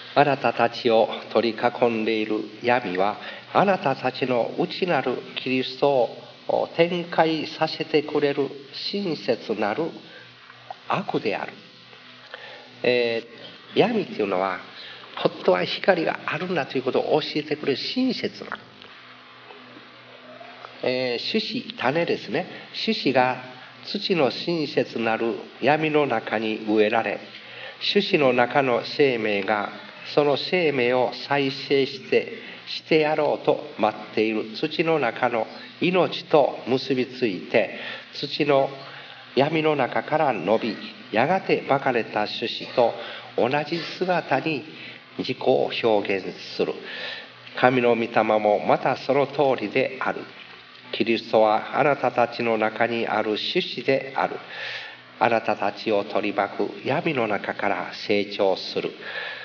あなたたちを取り囲んでいる闇は、あなたたちの内なるキリストを展開させてくれる親切なる悪である。闇っていうのは、本当は光があるんだということを教えてくれる親切な。種子、種ですね。種子が土の親切なる闇の中に植えられ、種子の中の生命がその生命を再生してやろうと待っている土の中の命と結びついて、土の闇の中から伸び、やがてまかれた種子と同じ姿に自己を表現する。神の御霊もまたその通りである。キリストはあなたたちの中にある種子である。あなたたちを取り巻く闇の中から成長する。